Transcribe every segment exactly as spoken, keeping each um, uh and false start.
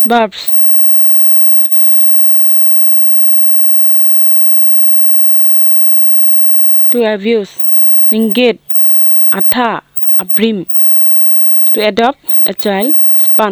Verbs. To abuse, negate, atha, abrim. To adopt a child, span.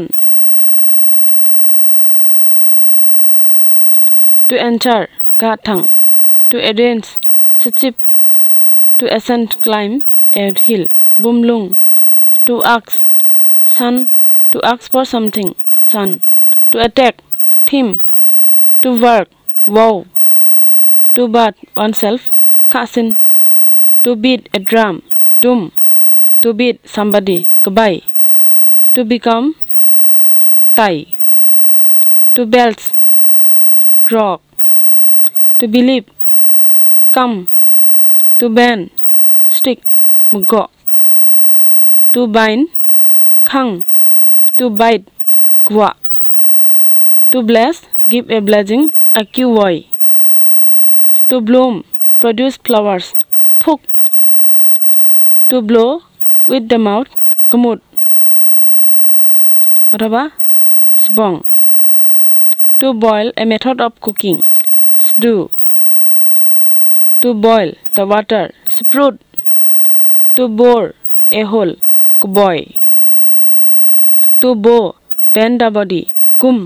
To enter, gathang. To advance, sachip. To ascend, climb a hill, bumlung. To ask, son. To ask for something, son. To attack, thim. To work, wow. To bath oneself, kasin. To beat a drum, dum. To beat somebody, kabai. To become, tai. To belch, grog. To believe, come. To bend, stick, mugo. To bind, khang. To bite, gwa. To bless, give a blessing, akiwoi. To bloom, produce flowers, phuk. To blow with the mouth, kumut. Othoba, sbong. To boil, a method of cooking, stew. To boil the water, sprout. To bore a hole, kuboy. To bow, bend the body, kum.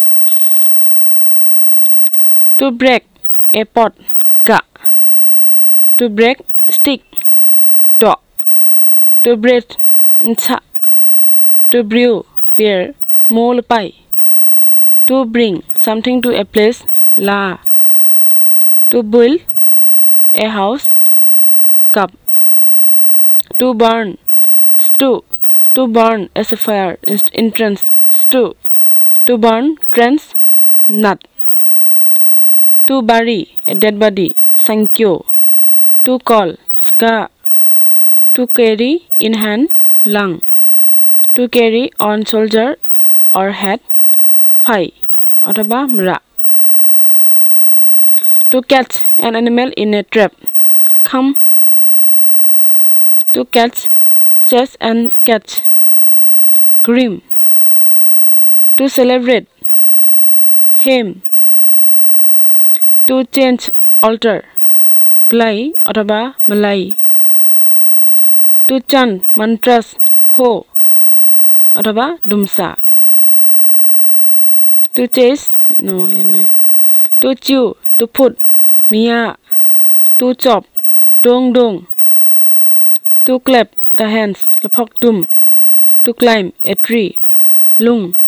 To break a pot, ga. To break stick, do. To breathe, ncha. To brew beer, mol pai. To bring something to a place, la. To build a house, cup. To burn, stew. To burn as a fire, entrance, stew. To burn, trance, nut. To bury a dead body, sankyo. To call, ska. To carry in hand, lang. To carry on shoulder or head, phai. Othoba mra. To catch an animal in a trap, kham. To catch, chase and catch, grim. To celebrate, hymn. To change, alter, glai othoba malai. To chant mantras, ho othoba dumsa. To chase, no, yanai. To chew, to put, mia. To chop, dong dong. To clap the hands, lapok dum. To climb a tree, lung.